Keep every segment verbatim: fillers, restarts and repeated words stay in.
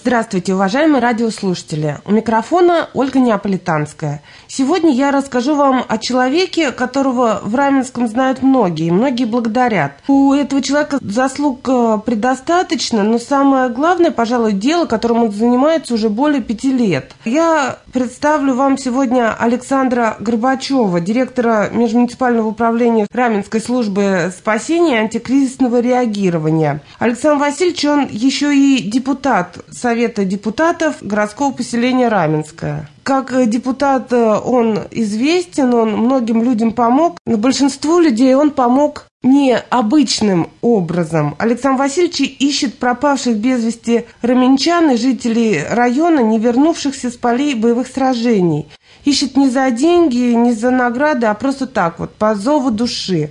Здравствуйте, уважаемые радиослушатели. У микрофона Ольга Неаполитанская. Сегодня я расскажу вам о человеке, которого в Раменском знают многие, и многие благодарят. У этого человека заслуг предостаточно, но самое главное, пожалуй, дело, которым он занимается уже более пяти лет. Я представлю вам сегодня Александра Горбачева, директора Межмуниципального управления Раменской службы спасения и антикризисного реагирования. Александр Васильевич, он еще и депутат Совета депутатов городского поселения Раменское. Как депутат он известен, он многим людям помог, но большинству людей он помог необычным образом. Александр Васильевич ищет пропавших без вести раменчан и жителей района, не вернувшихся с полей боевых сражений. Ищет не за деньги, не за награды, а просто так вот, по зову души.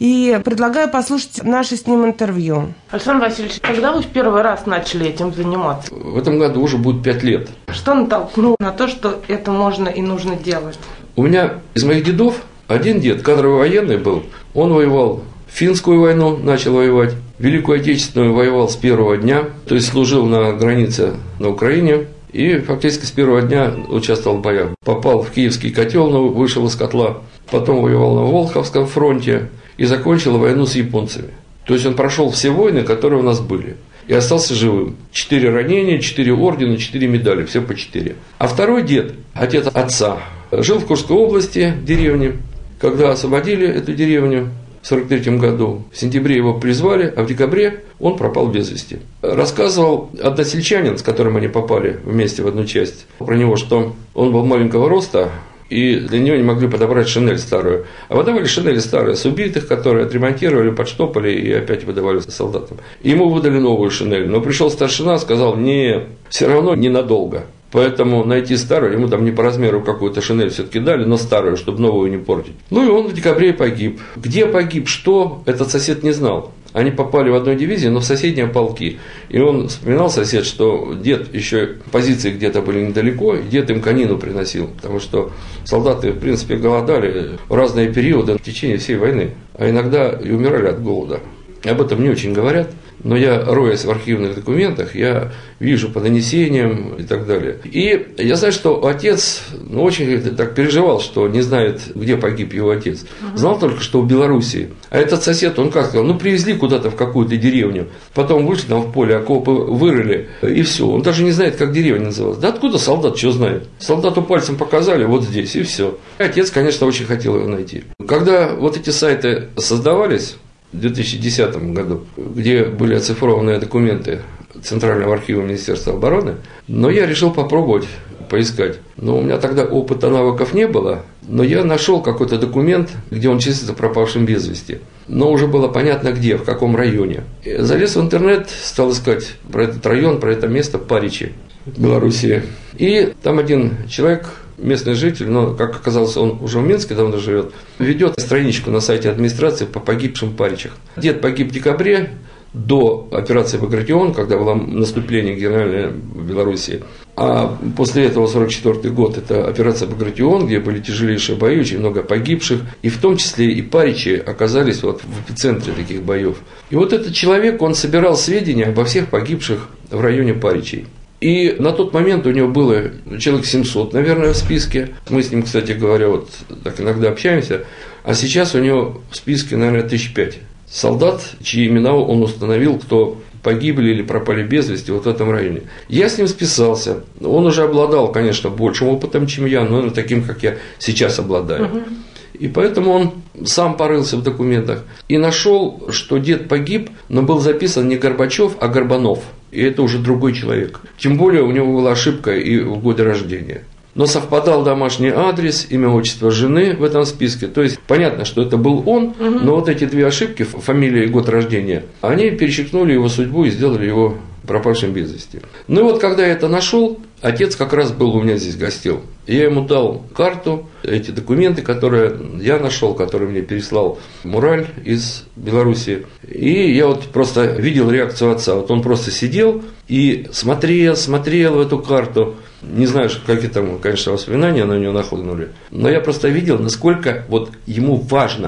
И предлагаю послушать наше с ним интервью. Александр Васильевич, когда вы в первый раз начали этим заниматься? В этом году уже будет пять лет. Что натолкнуло на то, что это можно и нужно делать? У меня из моих дедов один дед, кадровый военный был, он воевал Финскую войну, начал воевать, Великую Отечественную воевал с первого дня, то есть служил на границе на Украине. И фактически с первого дня участвовал в боях. Попал в Киевский котел, но вышел из котла. Потом воевал на Волховском фронте и закончил войну с японцами. То есть он прошел все войны, которые у нас были. И остался живым. Четыре ранения, четыре ордена, четыре медали. Все по четыре. А второй дед, отец отца, жил в Курской области, в деревне. Когда освободили эту деревню в сорок третьем году, в сентябре его призвали, а в декабре он пропал без вести. Рассказывал односельчанин, с которым они попали вместе в одну часть, про него, что он был маленького роста, и для него не могли подобрать шинель старую. А выдавали шинели старые с убитых, которые отремонтировали, подштопали и опять выдавали солдатам. И ему выдали новую шинель. Но пришел старшина, сказал: не, все равно ненадолго. Поэтому найти старую, ему там не по размеру какую-то шинель все-таки дали, но старую, чтобы новую не портить. Ну и он в декабре погиб. Где погиб, что, этот сосед не знал. Они попали в одной дивизии, но в соседние полки. И он вспоминал, сосед, что дед еще позиции где-то были недалеко, и дед им конину приносил. Потому что солдаты, в принципе, голодали в разные периоды в течение всей войны. А иногда и умирали от голода. Об этом не очень говорят. Но я, роясь в архивных документах, я вижу по донесениям и так далее. И я знаю, что отец ну, очень так переживал, что не знает, где погиб его отец. Знал только, что в Белоруссии. А этот сосед, он как сказал, ну привезли куда-то в какую-то деревню. Потом вышли там в поле, окопы вырыли, и все. Он даже не знает, как деревня называлась. Да откуда солдат что знает? Солдату пальцем показали, вот здесь, и все. Отец, конечно, очень хотел его найти. Когда вот эти сайты создавались в две тысячи десятом году, где были оцифрованные документы Центрального архива Министерства обороны, но я решил попробовать поискать. Но у меня тогда опыта, навыков не было, но я нашел какой-то документ, где он числится пропавшим без вести. Но уже было понятно где, в каком районе. И залез в интернет, стал искать про этот район, про это место Паричи в Белоруссии. И там один человек, местный житель, но, как оказалось, он уже в Минске давно живет, ведет страничку на сайте администрации по погибшим Паричах. Дед погиб в декабре, до операции «Багратион», когда было наступление генеральное в Белоруссии. А после этого сорок четвёртый год, это операция «Багратион», где были тяжелейшие бои, очень много погибших. И в том числе и Паричи оказались вот в эпицентре таких боев. И вот этот человек, он собирал сведения обо всех погибших в районе Паричей. И на тот момент у него было человек семьсот, наверное, в списке. Мы с ним, кстати говоря, вот так иногда общаемся. А сейчас у него в списке, наверное, тысяч пять солдат, чьи имена он установил, кто погибли или пропали без вести вот в этом районе. Я с ним списался. Он уже обладал, конечно, большим опытом, чем я, но таким, как я сейчас обладаю. Угу. И поэтому он сам порылся в документах и нашел, что дед погиб, но был записан не Горбачев, а Горбанов. И это уже другой человек. Тем более у него была ошибка и в годе рождения. Но совпадал домашний адрес, имя, отчество жены в этом списке. То есть понятно, что это был он, угу. Но вот эти две ошибки, фамилия и год рождения, они перечеркнули его судьбу и сделали его пропавшим без вести. Ну и вот когда я это нашел, отец как раз был у меня здесь гостил. Я ему дал карту, эти документы, которые я нашел, которые мне переслал Мураль из Белоруссии. И я вот просто видел реакцию отца. Вот он просто сидел и смотрел, смотрел в эту карту. Не знаю, какие там, конечно, воспоминания на него нахлынули. Но я просто видел, насколько вот ему важно,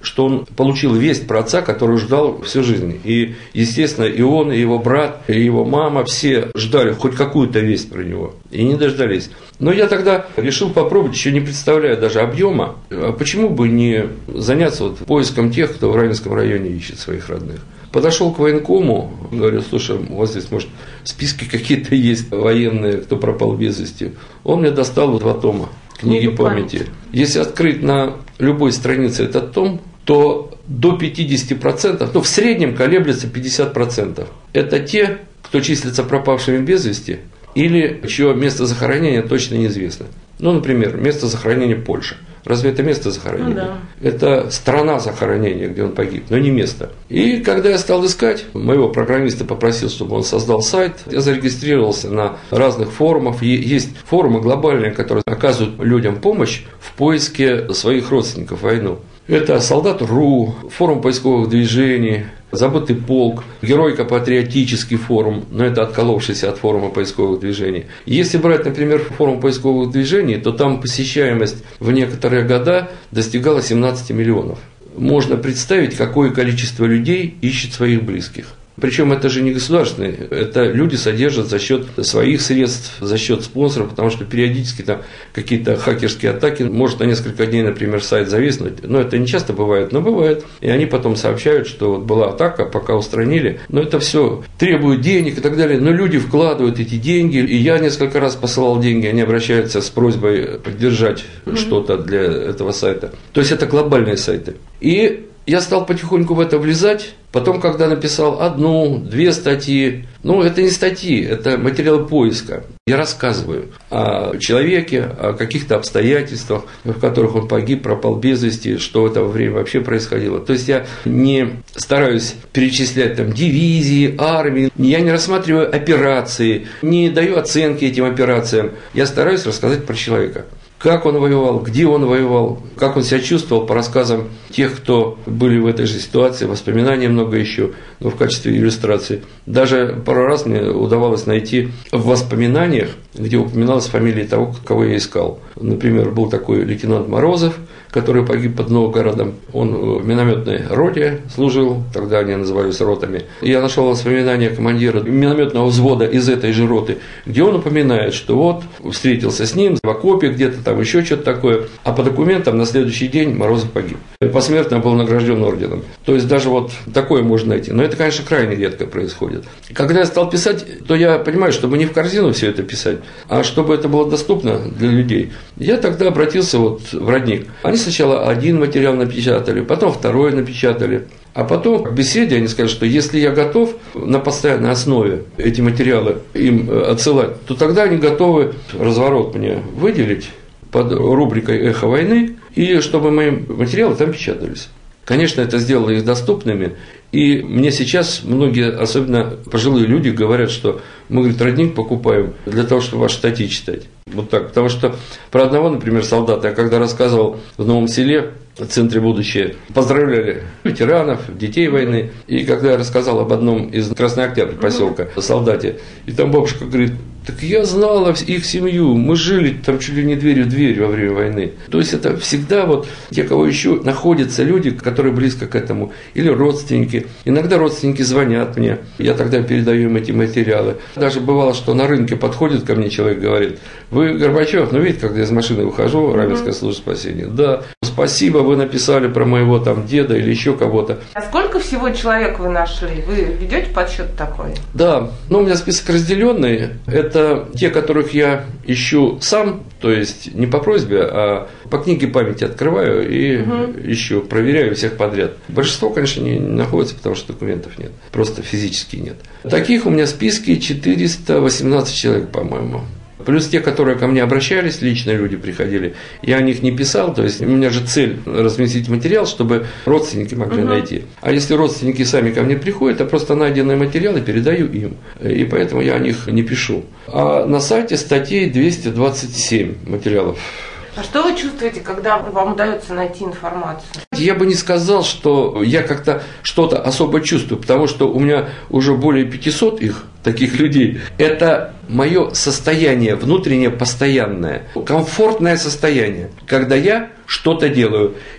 что он получил весть про отца, которую ждал всю жизнь. И, естественно, и он, и его брат, и его мама, все ждали хоть какую-то весть про него. И не дождались. Но я тогда решил попробовать, еще не представляя даже объема, а почему бы не заняться вот поиском тех, кто в Раменском районе ищет своих родных. Подошел к военкому, говорю: слушай, у вас здесь, может, списки какие-то есть военные, кто пропал без вести. Он мне достал два тома книги памяти. Если открыть на любой странице этот том, то до пятьдесят процентов, ну в среднем колеблется пятьдесят процентов. Это те, кто числится пропавшими без вести, или чье место захоронения точно неизвестно. Ну, например, место захоронения Польша. Разве это место захоронения? Ну, да. Это страна захоронения, где он погиб, но не место. И когда я стал искать, моего программиста попросил, чтобы он создал сайт. Я зарегистрировался на разных форумах. Есть форумы глобальные, которые оказывают людям помощь в поиске своих родственников в войну. Это Солдат точка ру, форум поисковых движений, Забытый полк, Геройко-патриотический форум, но это отколовшийся от форума поисковых движений. Если брать, например, форум поисковых движений, то там посещаемость в некоторые года достигала семнадцать миллионов. Можно представить, какое количество людей ищет своих близких. Причем это же не государственные, это люди содержат за счет своих средств, за счет спонсоров, потому что периодически там какие-то хакерские атаки, может на несколько дней, например, сайт зависнуть, но это не часто бывает, но бывает. И они потом сообщают, что вот была атака, пока устранили, но это все требует денег и так далее, но люди вкладывают эти деньги, и я несколько раз посылал деньги, они обращаются с просьбой поддержать mm-hmm. что-то для этого сайта. То есть это глобальные сайты. И я стал потихоньку в это влезать, потом, когда написал одну, две статьи, ну, это не статьи, это материалы поиска. Я рассказываю о человеке, о каких-то обстоятельствах, в которых он погиб, пропал без вести, что в это время вообще происходило. То есть я не стараюсь перечислять там дивизии, армии, я не рассматриваю операции, не даю оценки этим операциям. Я стараюсь рассказать про человека. Как он воевал, где он воевал, как он себя чувствовал по рассказам тех, кто были в этой же ситуации, воспоминаний много еще, но в качестве иллюстрации. Даже пару раз мне удавалось найти в воспоминаниях, где упоминалась фамилия того, кого я искал. Например, был такой лейтенант Морозов, который погиб под Новгородом. Он в минометной роте служил, тогда они назывались ротами. И я нашел воспоминания командира минометного взвода из этой же роты, где он упоминает, что вот встретился с ним в окопе где-то, там еще что-то такое, а по документам на следующий день Морозов погиб. Посмертно был награжден орденом. То есть даже вот такое можно найти. Но это, конечно, крайне редко происходит. Когда я стал писать, то я понимаю, чтобы не в корзину все это писать, а чтобы это было доступно для людей. Я тогда обратился вот в Родник. Они сначала один материал напечатали, потом второй напечатали. А потом в беседе они сказали, что если я готов на постоянной основе эти материалы им отсылать, то тогда они готовы разворот мне выделить под рубрикой «Эхо войны», и чтобы мои материалы там печатались. Конечно, это сделало их доступными, и мне сейчас многие, особенно пожилые люди, говорят, что мы, говорит, Родник покупаем для того, чтобы ваши статьи читать. Вот так, потому что про одного, например, солдата, я когда рассказывал в Новом Селе, в центре «Будущее», поздравляли ветеранов, детей войны, и когда я рассказал об одном из Красный Октябрь поселка, солдате, и там бабушка говорит: так я знала их семью, мы жили там чуть ли не дверью в дверь во время войны. То есть это всегда вот те, кого еще находятся люди, которые близко к этому, или родственники. Иногда родственники звонят мне, я тогда передаю им эти материалы. Даже бывало, что на рынке подходит ко мне человек, говорит: вы Горбачев? Ну, видите, когда из машины выхожу, Раменская служба спасения. Да, спасибо, вы написали про моего там деда или еще кого-то. А сколько всего человек вы нашли? Вы ведете подсчет такой? Да, ну у меня список разделенный. Это те, которых я ищу сам, то есть не по просьбе, а по книге памяти открываю и угу. ищу, проверяю всех подряд. Большинство, конечно, не находится, потому что документов нет, просто физически нет. Таких у меня в списке четыреста восемнадцать человек, по-моему. Плюс те, которые ко мне обращались, лично люди приходили, я о них не писал, то есть у меня же цель разместить материал, чтобы родственники могли угу. найти. А если родственники сами ко мне приходят, я просто найденные материалы передаю им, и поэтому я о них не пишу. А на сайте статей двести двадцать семь материалов. А что вы чувствуете, когда вам удается найти информацию? Я бы не сказал, что я как-то что-то особо чувствую, потому что у меня уже более пятисот их, таких людей. Это мое состояние внутреннее, постоянное, комфортное состояние, когда я что-то делаю.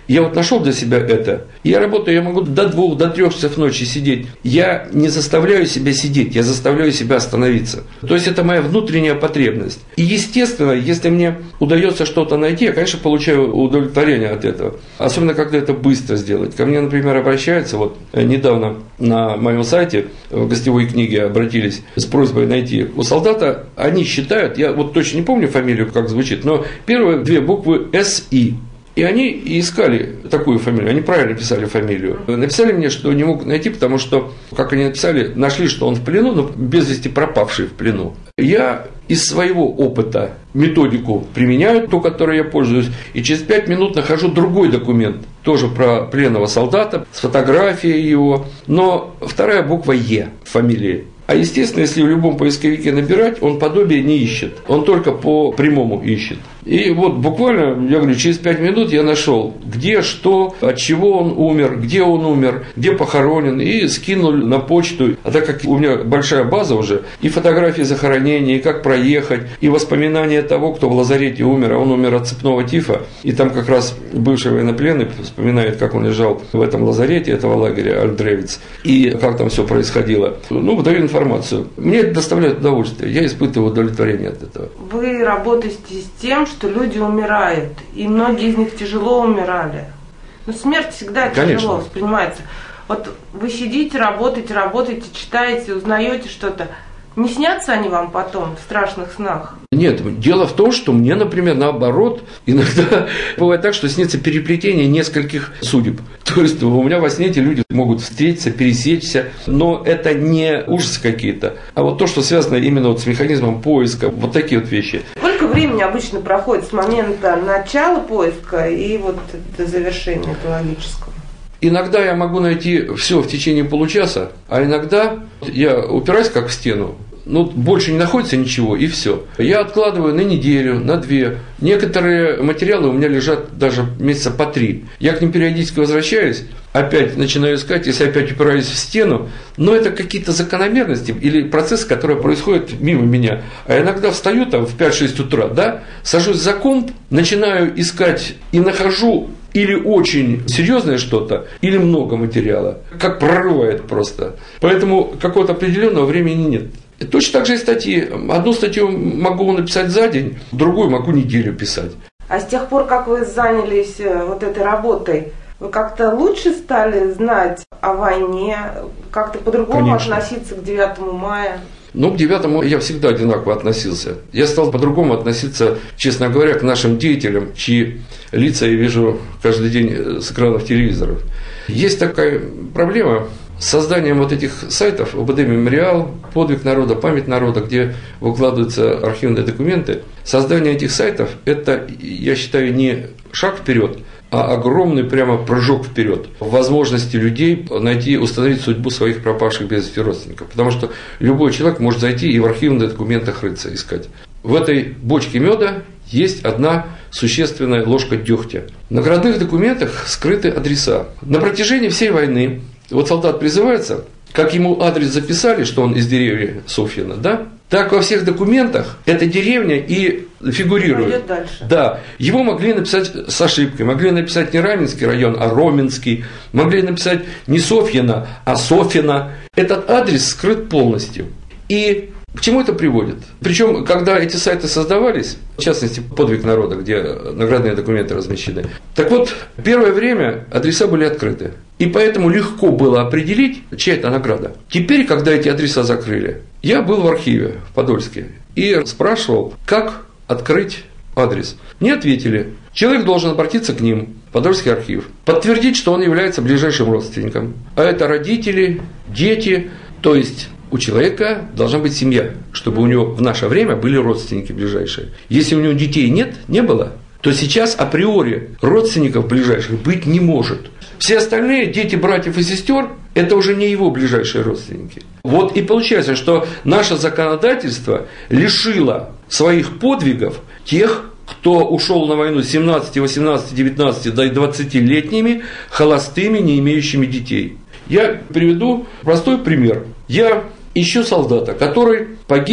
Я вот нашел для себя это. Я работаю, я могу до двух, до трех часов ночи сидеть. Я не заставляю себя сидеть, я заставляю себя остановиться. То есть это моя внутренняя потребность. И естественно, если мне удается что-то найти, я, конечно, получаю удовлетворение от этого. Особенно, когда это быстро сделать. Ко мне, например, обращаются, вот недавно на моем сайте в гостевой книге обратились с просьбой найти у солдата, они считают, я вот точно не помню фамилию, как звучит, но первые две буквы эс и. И они искали такую фамилию, они правильно писали фамилию. Написали мне, что не могут найти, потому что, как они написали, нашли, что он в плену, но без вести пропавший в плену. Я из своего опыта методику применяю, ту, которой я пользуюсь, и через пять минут нахожу другой документ, тоже про пленного солдата, с фотографией его, но вторая буква Е в фамилии. А естественно, если в любом поисковике набирать, он подобие не ищет, он только по прямому ищет. И вот буквально, я говорю, через пять минут я нашел, где, что, от чего он умер, где он умер, где похоронен, и скинул на почту. А так как у меня большая база уже, и фотографии захоронения, и как проехать, и воспоминания того, кто в лазарете умер, а он умер от цепного тифа, и там как раз бывший военнопленный вспоминает, как он лежал в этом лазарете этого лагеря Альдревиц, и как там все происходило. Ну, выдаю информацию. Мне это доставляет удовольствие, я испытываю удовлетворение от этого. Вы работаете с тем, что люди умирают, и многие из них тяжело умирали. Но смерть всегда тяжело Конечно. Воспринимается. Вот вы сидите, работаете, работаете, читаете, узнаете что-то. Не снятся они вам потом в страшных снах? Нет, дело в том, что мне, например, наоборот, иногда бывает так, что снится переплетение нескольких судеб. То есть у меня во сне эти люди могут встретиться, пересечься, но это не ужасы какие-то, а вот то, что связано именно вот с механизмом поиска, вот такие вот вещи. Сколько времени обычно проходит с момента начала поиска и вот до завершения экологического? Иногда я могу найти все в течение получаса, а иногда я упираюсь как в стену. Ну, больше не находится ничего, и все. Я откладываю на неделю, на две. Некоторые материалы у меня лежат даже месяца по три. Я к ним периодически возвращаюсь, опять начинаю искать, если опять упираюсь в стену. Но это какие-то закономерности или процессы, которые происходят мимо меня. А иногда встаю там в пять-шесть утра, да, сажусь за комп, начинаю искать и нахожу или очень серьезное что-то, или много материала. Как прорывает просто. Поэтому какого-то определенного времени нет. И точно так же и статьи. Одну статью могу написать за день, другую могу неделю писать. А с тех пор, как вы занялись вот этой работой, вы как-то лучше стали знать о войне, как-то по-другому Конечно. Относиться к девятому мая? Ну, к девятому я всегда одинаково относился. Я стал по-другому относиться, честно говоря, к нашим деятелям, чьи лица я вижу каждый день с экранов телевизоров. Есть такая проблема с созданием вот этих сайтов, ОБД Мемориал, Подвиг народа, Память народа, где выкладываются архивные документы. Создание этих сайтов – это, я считаю, не шаг вперед, а огромный прямо прыжок вперед в возможности людей найти, установить судьбу своих пропавших без вести родственников. Потому что любой человек может зайти и в архивных документах рыться, искать. В этой бочке меда есть одна существенная ложка дегтя. В наградных документах скрыты адреса. На протяжении всей войны, вот солдат призывается, как ему адрес записали, что он из деревни Софьино, да? Так во всех документах эта деревня и фигурирует. Да, его могли написать с ошибкой, могли написать не Раменский район, а Роменский, могли написать не Софьино, а Софино. Этот адрес скрыт полностью. И к чему это приводит? Причем, когда эти сайты создавались, в частности, «Подвиг народа», где наградные документы размещены, так вот, первое время адреса были открыты. И поэтому легко было определить, чья это награда. Теперь, когда эти адреса закрыли, я был в архиве в Подольске и спрашивал, как открыть адрес. Мне ответили, человек должен обратиться к ним, в Подольский архив, подтвердить, что он является ближайшим родственником. А это родители, дети, то есть у человека должна быть семья, чтобы у него в наше время были родственники ближайшие. Если у него детей нет, не было, то сейчас априори родственников ближайших быть не может. Все остальные, дети, братьев и сестер, это уже не его ближайшие родственники. Вот и получается, что наше законодательство лишило своих подвигов тех, кто ушел на войну семнадцати, восемнадцати, девятнадцати, да и двадцатилетними, холостыми, не имеющими детей. Я приведу простой пример. Я ищу солдата, который погиб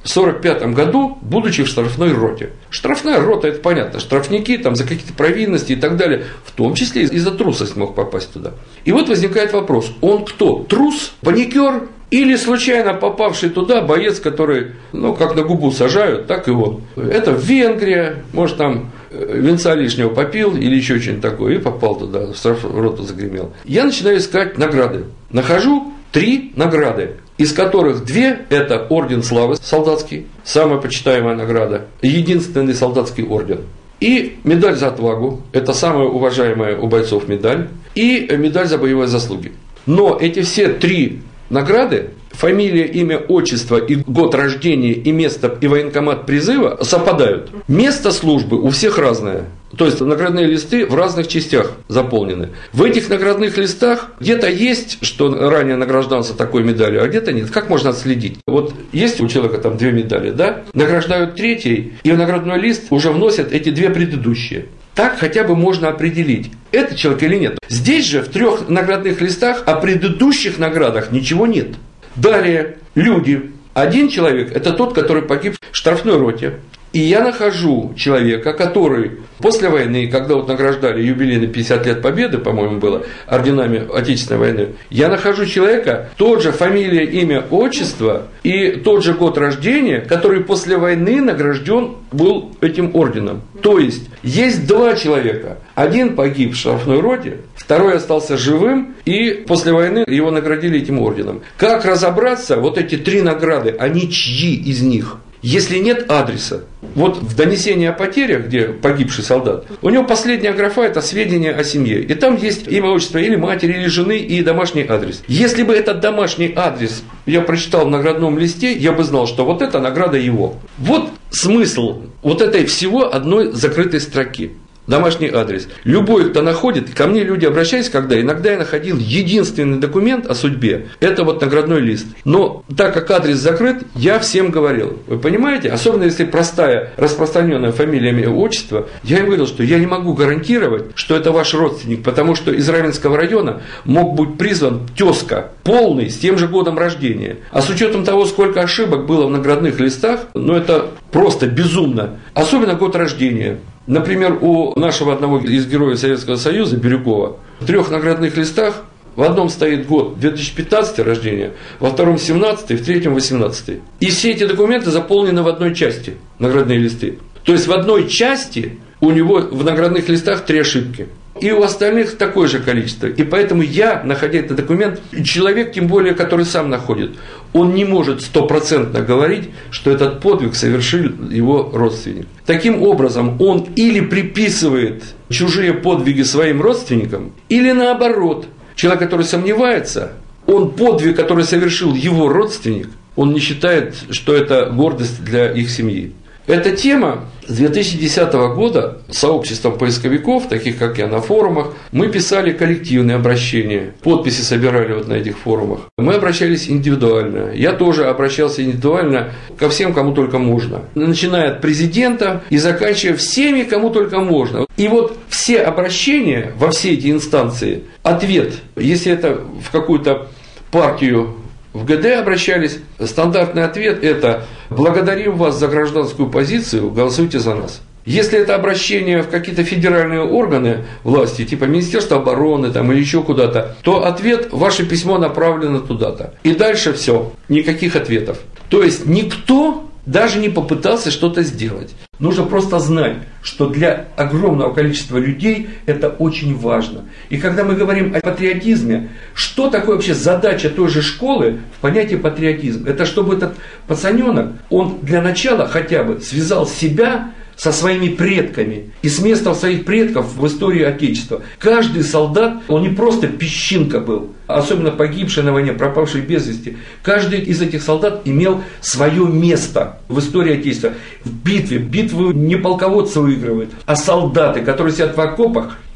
в сорок пятом году, будучи в штрафной роте. Штрафная рота, это понятно, штрафники там, за какие-то провинности и так далее, в том числе и за трусость мог попасть туда. И вот возникает вопрос, он кто? Трус, паникер или случайно попавший туда боец, который, ну, как на губу сажают, так и он. Это Венгрия, может, там венца лишнего попил или еще что-нибудь такое, и попал туда, в штрафную роту загремел. Я начинаю искать награды. Нахожу три награды, из которых две – это орден славы солдатский, самая почитаемая награда, единственный солдатский орден. И медаль за отвагу – это самая уважаемая у бойцов медаль, и медаль за боевые заслуги. Но эти все три награды, фамилия, имя, отчество и год рождения, и место, и военкомат призыва совпадают. Место службы у всех разное. То есть наградные листы в разных частях заполнены. В этих наградных листах где-то есть, что ранее награждался такой медалью, а где-то нет. Как можно отследить? Вот есть у человека там две медали, да? Награждают третьей, и в наградной лист уже вносят эти две предыдущие. Так хотя бы можно определить, это человек или нет. Здесь же в трех наградных листах о предыдущих наградах ничего нет. Далее, люди. Один человек – это тот, который погиб в штрафной роте. И я нахожу человека, который после войны, когда вот награждали юбилейный пятьдесят лет Победы, по-моему, было, орденами Отечественной войны, я нахожу человека, тот же фамилия, имя, отчество и тот же год рождения, который после войны награжден был этим орденом. То есть, есть два человека. Один погиб в штрафной роте, второй остался живым, и после войны его наградили этим орденом. Как разобраться, вот эти три награды, они чьи из них? Если нет адреса, вот в донесении о потерях, где погибший солдат, у него последняя графа – это сведения о семье. И там есть имя, отчество или матери, или жены, и домашний адрес. Если бы этот домашний адрес я прочитал в наградном листе, я бы знал, что вот это награда его. Вот смысл вот этой всего одной закрытой строки. Домашний адрес. Любой, кто находит, ко мне люди обращались, когда иногда я находил единственный документ о судьбе, это вот наградной лист. Но так как адрес закрыт, я всем говорил. Вы понимаете? Особенно если простая, распространенная фамилия, имя, отчество, я им говорил, что я не могу гарантировать, что это ваш родственник, потому что из Раменского района мог быть призван тезка, полный, с тем же годом рождения. А с учетом того, сколько ошибок было в наградных листах, ну это просто безумно. Особенно год рождения. Например, у нашего одного из героев Советского Союза, Бирюкова, в трех наградных листах в одном стоит год две тысячи пятнадцатый рождения, во втором семнадцатый, в третьем восемнадцатый. И все эти документы заполнены в одной части, наградные листы. То есть в одной части у него в наградных листах три ошибки. И у остальных такое же количество. И поэтому я, находя этот документ, человек, тем более, который сам находит, он не может стопроцентно говорить, что этот подвиг совершил его родственник. Таким образом, он или приписывает чужие подвиги своим родственникам, или наоборот, человек, который сомневается, он подвиг, который совершил его родственник, он не считает, что это гордость для их семьи. Эта тема с две тысячи десятого года сообществом поисковиков, таких как я, на форумах, мы писали коллективные обращения, подписи собирали вот на этих форумах. Мы обращались индивидуально. Я тоже обращался индивидуально ко всем, кому только можно. Начиная от президента и заканчивая всеми, кому только можно. И вот все обращения во все эти инстанции, ответ, если это в какую-то партию, в ГД обращались, стандартный ответ – это «благодарим вас за гражданскую позицию, голосуйте за нас». Если это обращение в какие-то федеральные органы власти, типа Министерства обороны там, или еще куда-то, то ответ «ваше письмо направлено туда-то». И дальше все, никаких ответов. То есть никто даже не попытался что-то сделать. Нужно просто знать, что для огромного количества людей это очень важно. И когда мы говорим о патриотизме, что такое вообще задача той же школы в понятии патриотизм? Это чтобы этот пацаненок, он для начала хотя бы связал себя со своими предками и с местом своих предков в истории Отечества. Каждый солдат, он не просто песчинка был, особенно погибший на войне, пропавший без вести. Каждый из этих солдат имел свое место в истории Отечества. В битве, битву не полководцы выигрывают, а солдаты, которые сидят в окопах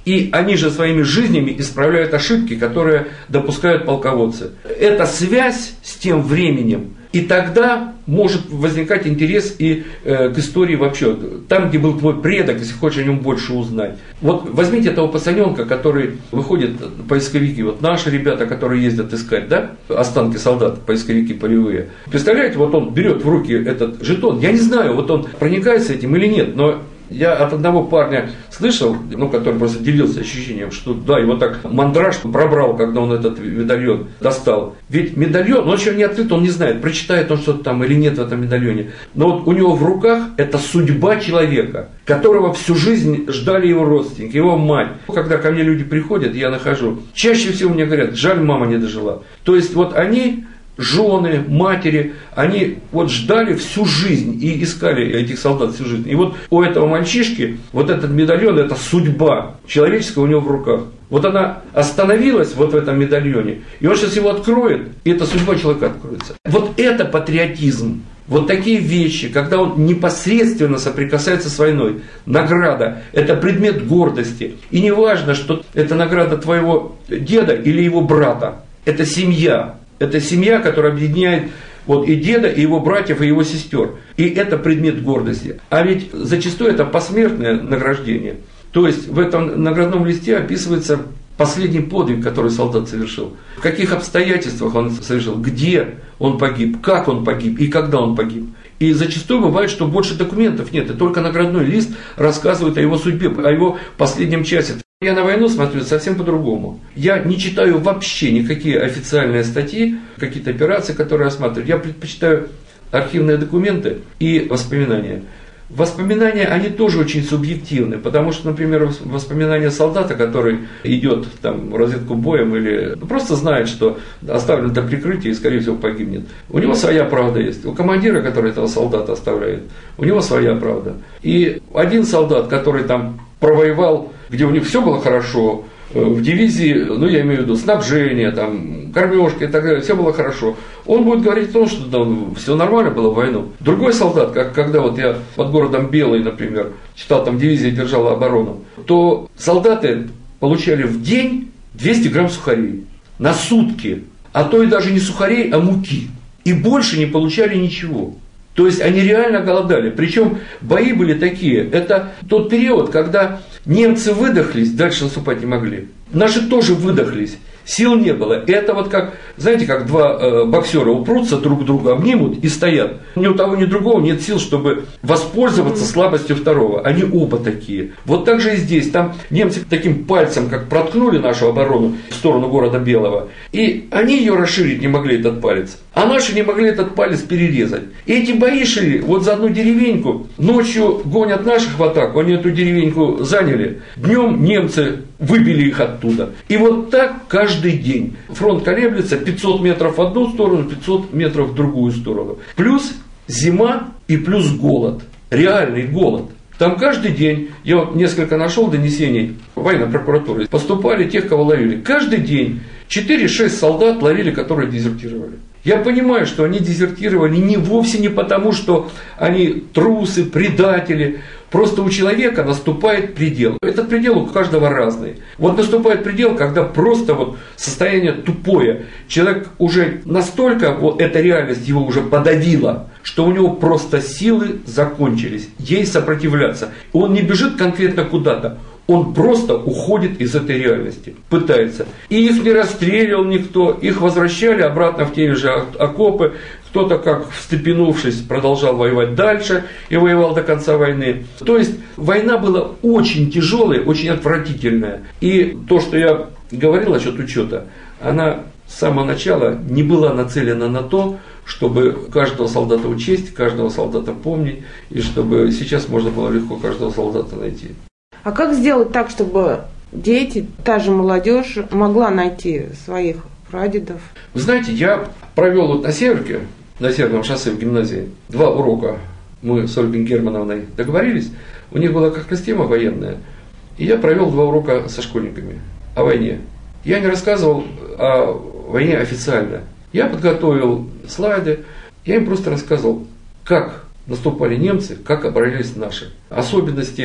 И они же своими жизнями исправляют ошибки, которые допускают полководцы. Это связь с тем временем. И тогда может возникать интерес и э, к истории вообще. Там, где был твой предок, если хочешь о нем больше узнать. Вот возьмите этого пацаненка, который выходит, поисковики, вот наши ребята, которые ездят искать, да, останки солдат, поисковики полевые. Представляете, вот он берет в руки этот жетон. Я не знаю, вот он проникается этим или нет, но я от одного парня слышал, ну, который просто делился ощущением, что да, его так мандраж пробрал, когда он этот медальон достал. Ведь медальон, он еще не открыт, он не знает, прочитает он что-то там или нет в этом медальоне. Но вот у него в руках это судьба человека, которого всю жизнь ждали его родственники, его мать. Когда ко мне люди приходят, я нахожу, чаще всего мне говорят, жаль, мама не дожила. То есть вот они... Жены, матери, они вот ждали всю жизнь и искали этих солдат всю жизнь. И вот у этого мальчишки вот этот медальон, это судьба человеческая у него в руках. Вот она остановилась вот в этом медальоне, и он сейчас его откроет, и эта судьба человека откроется. Вот это патриотизм. Вот такие вещи, когда он непосредственно соприкасается с войной. Награда – это предмет гордости. И не важно, что это награда твоего деда или его брата. Это семья. Это семья, которая объединяет вот и деда, и его братьев, и его сестер. И это предмет гордости. А ведь зачастую это посмертное награждение. То есть в этом наградном листе описывается последний подвиг, который солдат совершил. В каких обстоятельствах он совершил, где он погиб, как он погиб и когда он погиб. И зачастую бывает, что больше документов нет, и только наградной лист рассказывает о его судьбе, о его последнем часе. Я на войну смотрю совсем по-другому. Я не читаю вообще никакие официальные статьи, какие-то операции, которые осматриваю. Я предпочитаю архивные документы и воспоминания. Воспоминания, они тоже очень субъективны, потому что, например, воспоминания солдата, который идет там, в разведку боем или ну, просто знает, что оставлен для прикрытия и, скорее всего, погибнет. У него своя правда есть. У командира, который этого солдата оставляет, у него своя правда. И один солдат, который там провоевал, где у них все было хорошо, в дивизии, ну я имею в виду снабжение, там, кормежка и так далее, все было хорошо. Он будет говорить о том, что там, все нормально было в войну. Другой солдат, как когда вот я под городом Белый, например, читал, там дивизия держала оборону, то солдаты получали в день двести грамм сухарей на сутки, а то и даже не сухарей, а муки. И больше не получали ничего. То есть они реально голодали. Причем бои были такие. Это тот период, когда немцы выдохлись, дальше наступать не могли. Наши тоже выдохлись. Сил не было. И это вот как, знаете, как два э, боксера упрутся друг друга, обнимут и стоят. Ни у того, ни у другого нет сил, чтобы воспользоваться слабостью второго. Они оба такие. Вот так же и здесь. Там немцы таким пальцем, как проткнули нашу оборону в сторону города Белого. И они ее расширить не могли, этот палец. А наши не могли этот палец перерезать. И эти бои шли вот за одну деревеньку. Ночью гонят наших в атаку, они эту деревеньку заняли. Днем немцы выбили их оттуда. И вот так каждый день. Фронт колеблется пятьсот метров в одну сторону, пятьсот метров в другую сторону. Плюс зима и плюс голод. Реальный голод. Там каждый день, я вот несколько нашел донесений военной прокуратуры, поступали тех, кого ловили. Каждый день четыре-шесть солдат ловили, которые дезертировали. Я понимаю, что они дезертировали не вовсе не потому, что они трусы, предатели. Просто у человека наступает предел. Этот предел у каждого разный. Вот наступает предел, когда просто вот состояние тупое. Человек уже настолько, вот эта реальность его уже подавила, что у него просто силы закончились. Ей сопротивляться. Он не бежит конкретно куда-то. Он просто уходит из этой реальности, пытается. И их не расстреливал никто, их возвращали обратно в те же окопы. Кто-то, как встрепенувшись, продолжал воевать дальше и воевал до конца войны. То есть война была очень тяжелая, очень отвратительная. И то, что я говорил насчет учета, она с самого начала не была нацелена на то, чтобы каждого солдата учесть, каждого солдата помнить, и чтобы сейчас можно было легко каждого солдата найти. А как сделать так, чтобы дети, та же молодежь могла найти своих прадедов? Вы знаете, я провел вот на Северке, на Северном шоссе в гимназии, два урока. Мы с Ольгой Германовной договорились. У них была как раз тема военная. И я провел два урока со школьниками о войне. Я не рассказывал о войне официально. Я подготовил слайды. Я им просто рассказывал, как наступали немцы, как оборонялись наши. Особенности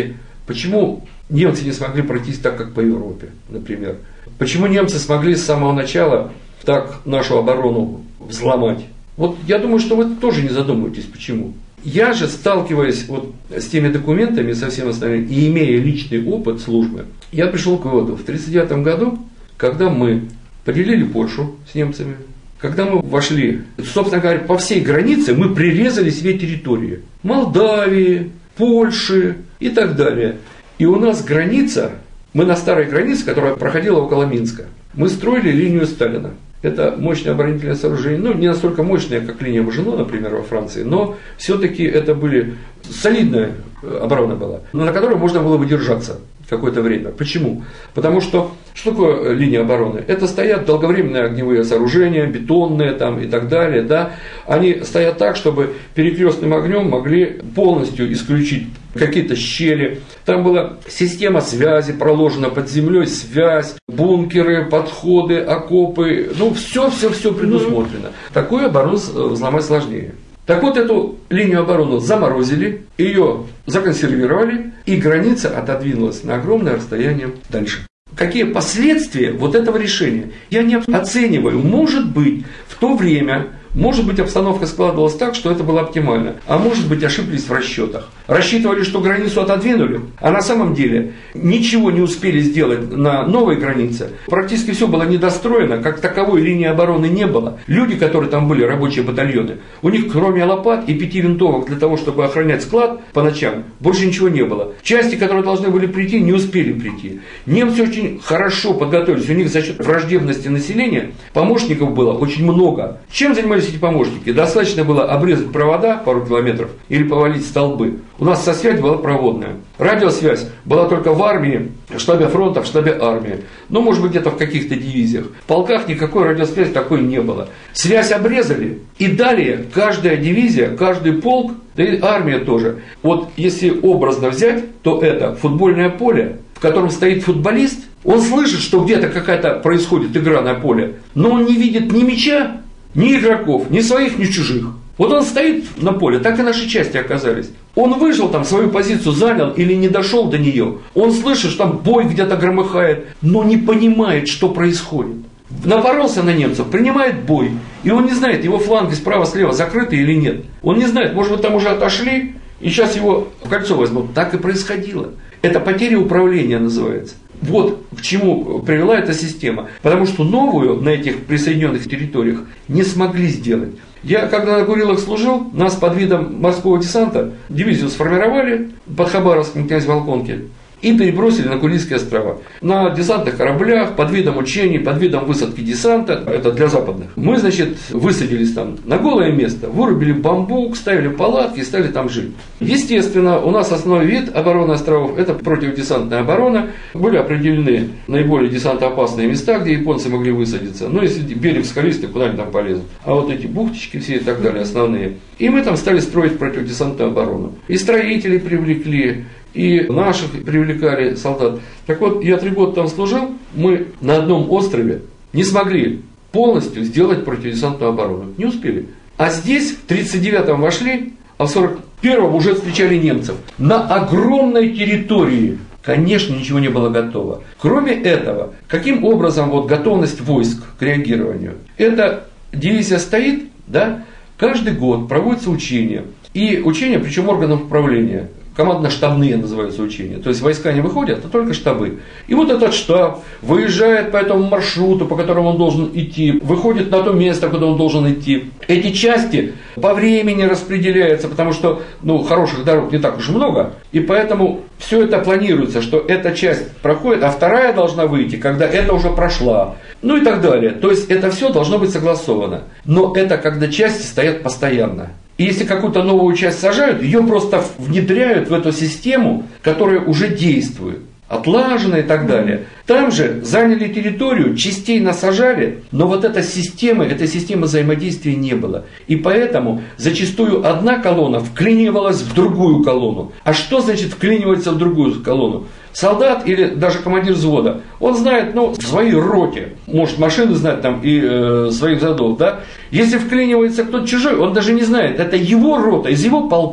Почему немцы не смогли пройтись так, как по Европе, например? Почему немцы смогли с самого начала так нашу оборону взломать? Вот я думаю, что вы тоже не задумываетесь, почему. Я же, сталкиваясь вот с теми документами, со всем остальным, и имея личный опыт службы, я пришел к выводу, в тысяча девятьсот тридцать девятом году, когда мы поделили Польшу с немцами, когда мы вошли, собственно говоря, по всей границе мы прирезали себе территории. Молдавии, Польши и так далее. И у нас граница, мы на старой границе, которая проходила около Минска, мы строили линию Сталина. Это мощное оборонительное сооружение, ну не настолько мощное, как линия Мажино, например, во Франции, но все-таки это были солидная оборона была, на которой можно было бы держаться какое-то время. Почему? Потому что, что такое линия обороны? Это стоят долговременные огневые сооружения, бетонные там и так далее. Да? Они стоят так, чтобы перекрестным огнем могли полностью исключить какие-то щели. Там была система связи проложена под землей, связь, бункеры, подходы, окопы. Ну, все-все-все предусмотрено. Такую оборону взломать сложнее. Так вот, эту линию обороны заморозили, ее законсервировали, и граница отодвинулась на огромное расстояние дальше. Какие последствия вот этого решения? Я не оцениваю. Может быть, в то время, может быть, обстановка складывалась так, что это было оптимально, а может быть, ошиблись в расчетах. Рассчитывали, что границу отодвинули, а на самом деле ничего не успели сделать на новой границе. Практически все было недостроено, как таковой линии обороны не было. Люди, которые там были, рабочие батальоны, у них кроме лопат и пяти винтовок для того, чтобы охранять склад по ночам, больше ничего не было. Части, которые должны были прийти, не успели прийти. Немцы очень хорошо подготовились, у них за счет враждебности населения помощников было очень много. Чем занимались эти помощники? Достаточно было обрезать провода пару километров или повалить столбы. У нас со связь была проводная. Радиосвязь была только в армии, в штабе фронта, в штабе армии. Ну, может быть, где-то в каких-то дивизиях. В полках никакой радиосвязи такой не было. Связь обрезали, и далее каждая дивизия, каждый полк, да и армия тоже. Вот если образно взять, то это футбольное поле, в котором стоит футболист. Он слышит, что где-то какая-то происходит игра на поле, но он не видит ни мяча, ни игроков, ни своих, ни чужих. Вот он стоит на поле, так и наши части оказались. Он выжил там, свою позицию занял или не дошел до нее. Он слышит, что там бой где-то громыхает, но не понимает, что происходит. Напоролся на немцев, принимает бой, и он не знает, его фланги справа-слева закрыты или нет. Он не знает, может быть, там уже отошли, и сейчас его в кольцо возьмут. Так и происходило. Это потеря управления называется. Вот к чему привела эта система. Потому что новую на этих присоединенных территориях не смогли сделать. Я, когда на Курилах служил, нас под видом морского десанта дивизию сформировали под Хабаровском, князь Волконке, и перебросили на Курильские острова. На десантных кораблях, под видом учений, под видом высадки десанта, это для западных. Мы, значит, высадились там на голое место, вырубили бамбук, ставили палатки и стали там жить. Естественно, у нас основной вид обороны островов – это противодесантная оборона. Были определены наиболее десантоопасные места, где японцы могли высадиться. Ну, если берег скалистый, куда они там полезут. А вот эти бухточки все и так далее основные. И мы там стали строить противодесантную оборону. И строителей привлекли, и наших привлекали солдат. Так вот, я три года там служил, мы на одном острове не смогли полностью сделать противодесантную оборону. Не успели. А здесь в тридцать девятом вошли, а в сорок первом уже встречали немцев. На огромной территории. Конечно, ничего не было готово. Кроме этого, каким образом вот готовность войск к реагированию? Эта дивизия стоит, да, каждый год проводятся учения. И учения, причем органов управления. Командно-штабные называются учения. То есть войска не выходят, а только штабы. И вот этот штаб выезжает по этому маршруту, по которому он должен идти, выходит на то место, куда он должен идти. Эти части по времени распределяются, потому что ну, хороших дорог не так уж много. И поэтому все это планируется, что эта часть проходит, а вторая должна выйти, когда это уже прошла. Ну и так далее. То есть это все должно быть согласовано. Но это когда части стоят постоянно. И если какую-то новую часть сажают, ее просто внедряют в эту систему, которая уже действует, отлажена и так далее. Там же заняли территорию, частей насажали, но вот эта система, этой системы взаимодействия не было. И поэтому зачастую одна колонна вклинивалась в другую колонну. А что значит вклиниваться в другую колонну? Солдат или даже командир взвода, он знает, ну, в своей роте, может машины знать там и э, своих задов, да. Если вклинивается кто-то чужой, он даже не знает, это его рота, из его полка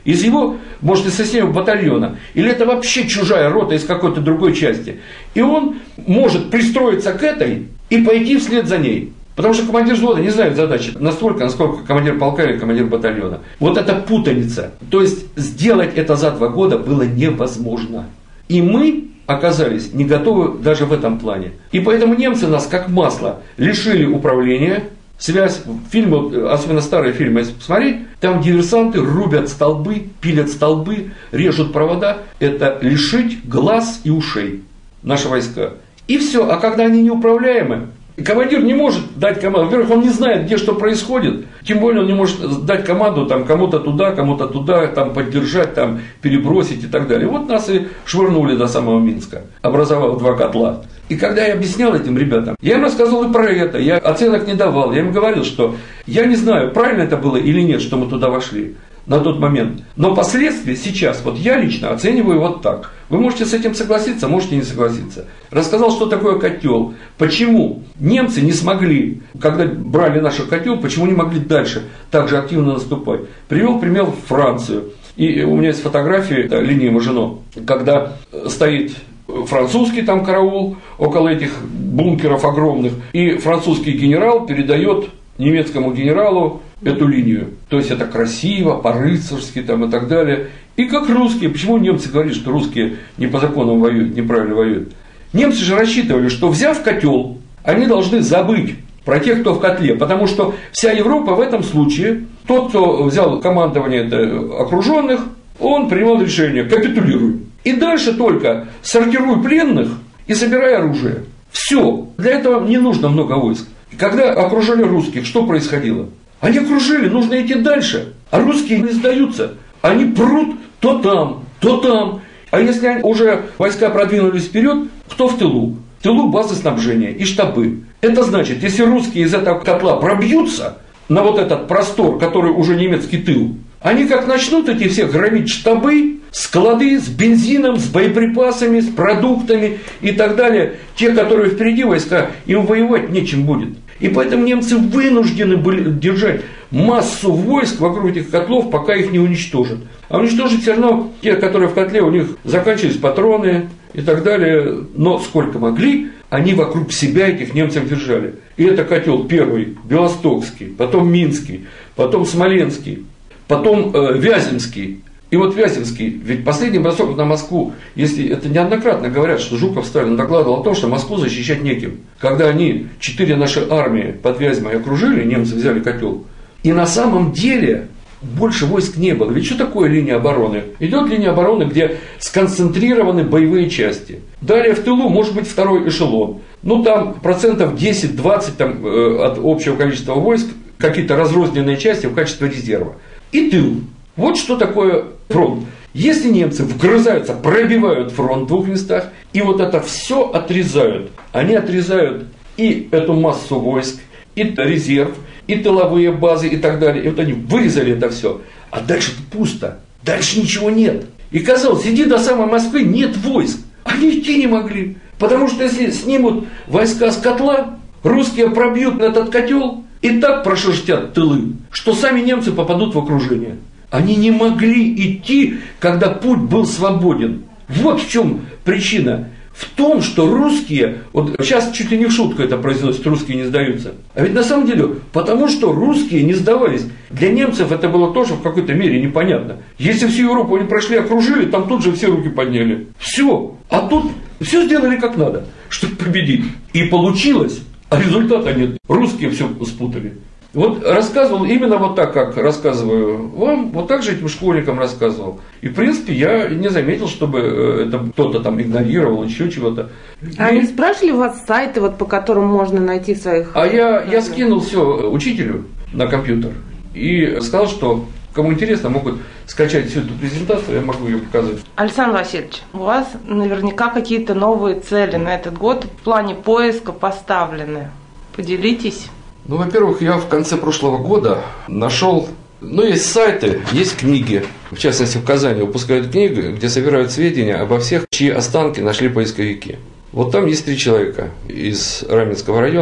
из его, может, из соседнего батальона, или это вообще чужая рота из какой-то другой части. И он может пристроиться к этой и пойти вслед за ней. Потому что командир взвода не знает задачи настолько, насколько командир полка или командир батальона. Вот это путаница. То есть сделать это за два года было невозможно. И мы оказались не готовы даже в этом плане. И поэтому немцы нас как масло лишили управления. Связь, фильмы, особенно старые фильмы, если посмотреть, там диверсанты рубят столбы, пилят столбы, режут провода. Это лишить глаз и ушей наши войска. И все. А когда они неуправляемы, командир не может дать команду. Во-первых, он не знает, где что происходит. Тем более он не может дать команду там, кому-то туда, кому-то туда, там, поддержать, там, перебросить и так далее. Вот нас и швырнули до самого Минска, образовав два котла. И когда я объяснял этим ребятам, я им рассказывал и про это, я оценок не давал. Я им говорил, что я не знаю, правильно это было или нет, что мы туда вошли на тот момент. Но последствия сейчас, вот я лично оцениваю вот так. Вы можете с этим согласиться, можете не согласиться. Рассказал, что такое котел, почему немцы не смогли, когда брали наш котел, почему не могли дальше так же активно наступать. Привел пример Францию. И у меня есть фотографии, да, линии Мажино, когда стоит французский там караул около этих бункеров огромных, и французский генерал передает немецкому генералу эту линию. То есть это красиво, по-рыцарски там и так далее. И как русские, почему немцы говорят, что русские не по законам воюют, неправильно воюют? Немцы же рассчитывали, что взяв котел, они должны забыть про тех, кто в котле, потому что вся Европа в этом случае, тот, кто взял командование окруженных, он принимал решение: капитулируй. И дальше только сортируй пленных и собирай оружие. Все. Для этого не нужно много войск. Когда окружили русских, что происходило? Они окружили, нужно идти дальше. А русские не сдаются. Они прут то там, то там. А если они уже войска продвинулись вперед, кто в тылу? В тылу базы снабжения и штабы. Это значит, если русские из этого котла пробьются на вот этот простор, который уже немецкий тыл, они как начнут эти все громить штабы, склады с бензином, с боеприпасами, с продуктами и так далее. Те, которые впереди войска, им воевать нечем будет. И поэтому немцы вынуждены были держать массу войск вокруг этих котлов, пока их не уничтожат. А уничтожить все равно те, которые в котле, у них заканчивались патроны и так далее. Но сколько могли, они вокруг себя этих немцев держали. И это котел первый, Белостокский, потом Минский, потом Смоленский, потом э, Вяземский. И вот Вяземский, ведь последний бросок на Москву, если это неоднократно говорят, что Жуков Сталин докладывал о том, что Москву защищать неким. Когда они, четыре наши армии под Вязьмой окружили, немцы взяли котел. И на самом деле больше войск не было. Ведь что такое линия обороны? Идет линия обороны, где сконцентрированы боевые части. Далее в тылу может быть второй эшелон. Ну там процентов десять-двадцать там, э, от общего количества войск, какие-то разрозненные части в качестве резерва. И тыл. Вот что такое фронт. Если немцы вгрызаются, пробивают фронт в двух местах, и вот это все отрезают, они отрезают и эту массу войск, и резерв, и тыловые базы, и так далее. И вот они вырезали это все. А дальше пусто. Дальше ничего нет. И казалось, иди до самой Москвы, нет войск. Они идти не могли. Потому что если снимут войска с котла, русские пробьют этот котел и так прошерстят тылы, что сами немцы попадут в окружение. Они не могли идти, когда путь был свободен. Вот в чем причина. В том, что русские, вот сейчас чуть ли не в шутку это произносят, русские не сдаются. А ведь на самом деле, потому что русские не сдавались. Для немцев это было тоже в какой-то мере непонятно. Если всю Европу они прошли, окружили, там тут же все руки подняли. Все. А тут все сделали как надо, чтобы победить. И получилось, а результата нет. Русские все спутали. Вот рассказывал именно вот так, как рассказываю вам, вот так же этим школьникам рассказывал. И, в принципе, я не заметил, чтобы это кто-то там игнорировал, еще чего-то. А и... они спрашивали у вас сайты, вот, по которым можно найти своих... А я, я скинул все учителю на компьютер и сказал, что кому интересно, могут скачать всю эту презентацию, я могу ее показать. Александр Васильевич, у вас наверняка какие-то новые цели на этот год в плане поиска поставлены. Поделитесь. Ну, во-первых, я в конце прошлого года нашел, ну, есть сайты, есть книги. В частности, в Казани выпускают книги, где собирают сведения обо всех, чьи останки нашли поисковики. Вот там есть три человека из Раменского района.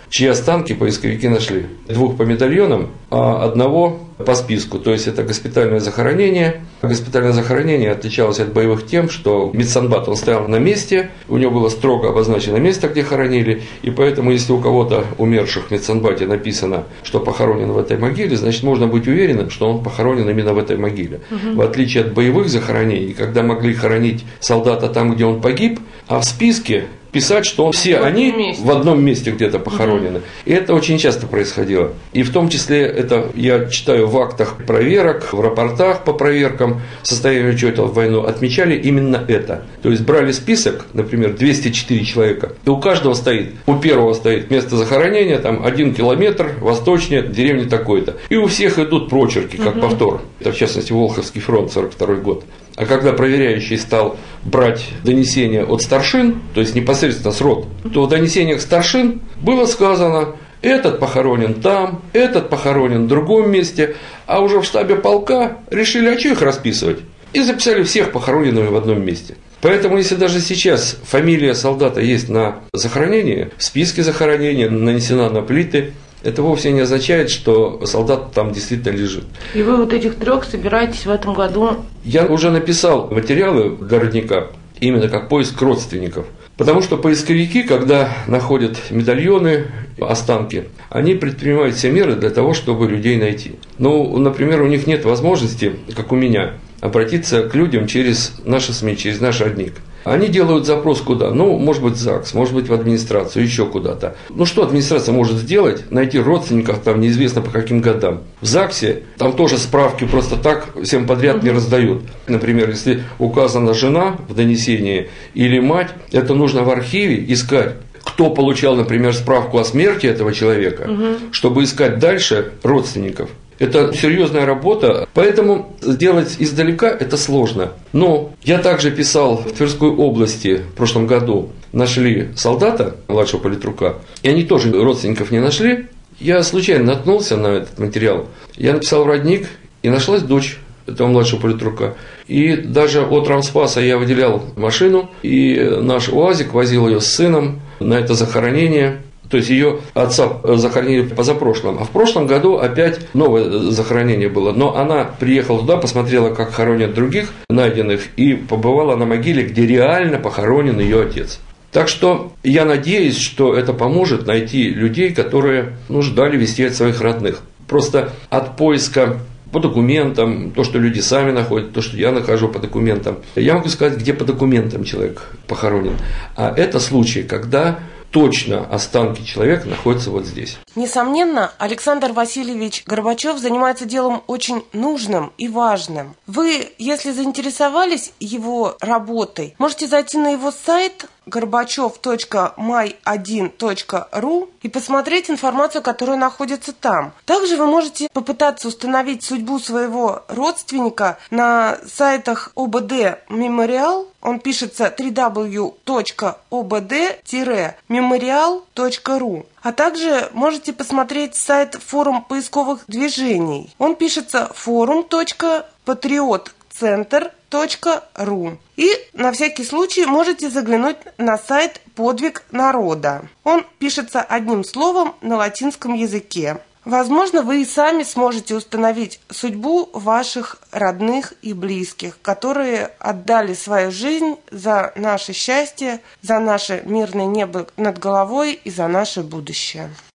чьи останки поисковики нашли. Двух по медальонам, а одного по списку. То есть это госпитальное захоронение. Госпитальное захоронение отличалось от боевых тем, что медсанбат, он стоял на месте, у него было строго обозначено место, где хоронили, и поэтому, если у кого-то умерших в медсанбате написано, что похоронен в этой могиле, значит, можно быть уверенным, что он похоронен именно в этой могиле. Угу. В отличие от боевых захоронений, когда могли хоронить солдата там, где он погиб, а в списке писать, что он, все в они месте. в одном месте где-то похоронены. Угу. И это очень часто происходило. И в том числе это я читаю в актах проверок, в рапортах по проверкам состояния учета в войну отмечали именно это. То есть брали список, например, двести четыре человека, и у каждого стоит, у первого стоит место захоронения, там один километр восточнее деревни такой-то. И у всех идут прочерки, как угу. повтор. Это в частности Волховский фронт, сорок второй год. А когда проверяющий стал брать донесения от старшин, то есть непосредственно с рот, то в донесениях старшин было сказано, этот похоронен там, этот похоронен в другом месте, а уже в штабе полка решили, а что их расписывать? И записали всех похороненными в одном месте. Поэтому, если даже сейчас фамилия солдата есть на захоронении, в списке захоронения нанесена на плиты, это вовсе не означает, что солдат там действительно лежит. И вы вот этих трех собираетесь в этом году? Я уже написал материалы для родника, именно как поиск родственников. Потому что поисковики, когда находят медальоны, останки, они предпринимают все меры для того, чтобы людей найти. Ну, например, у них нет возможности, как у меня, обратиться к людям через наши СМИ, через наш родник. Они делают запрос куда? Ну, может быть, в ЗАГС, может быть, в администрацию, еще куда-то. Ну, что администрация может сделать? Найти родственников там неизвестно по каким годам. В ЗАГСе там тоже справки просто так всем подряд не раздают. Например, если указана жена в донесении или мать, это нужно в архиве искать, кто получал, например, справку о смерти этого человека, угу. чтобы искать дальше родственников. Это серьезная работа, поэтому сделать издалека это сложно. Но я также писал в Тверской области в прошлом году, нашли солдата, младшего политрука, и они тоже родственников не нашли. Я случайно наткнулся на этот материал. Я написал в родник, и нашлась дочь этого младшего политрука. И даже от Рамспаса я выделял машину, и наш УАЗик возил ее с сыном на это захоронение. То есть ее отца захоронили позапрошлом. А в прошлом году опять новое захоронение было. Но она приехала туда, посмотрела, как хоронят других найденных, и побывала на могиле, где реально похоронен ее отец. Так что я надеюсь, что это поможет найти людей, которые ну, ждали вести от своих родных. Просто от поиска по документам, то, что люди сами находят, то, что я нахожу по документам. Я могу сказать, где по документам человек похоронен. А это случай, когда точно останки человека находятся вот здесь. Несомненно, Александр Васильевич Горбачев занимается делом очень нужным и важным. Вы, если заинтересовались его работой, можете зайти на его сайт горбачев точка май один точка ру и посмотреть информацию, которая находится там. Также вы можете попытаться установить судьбу своего родственника на сайтах ОБД Мемориал. Он пишется дабл ю дабл ю дабл ю точка о бэ дэ мемориал точка ру. А также можете посмотреть сайт форум поисковых движений. Он пишется форум точка патриот центр точка ру. И на всякий случай можете заглянуть на сайт «Подвиг народа». Он пишется одним словом на латинском языке. Возможно, вы и сами сможете установить судьбу ваших родных и близких, которые отдали свою жизнь за наше счастье, за наше мирное небо над головой и за наше будущее.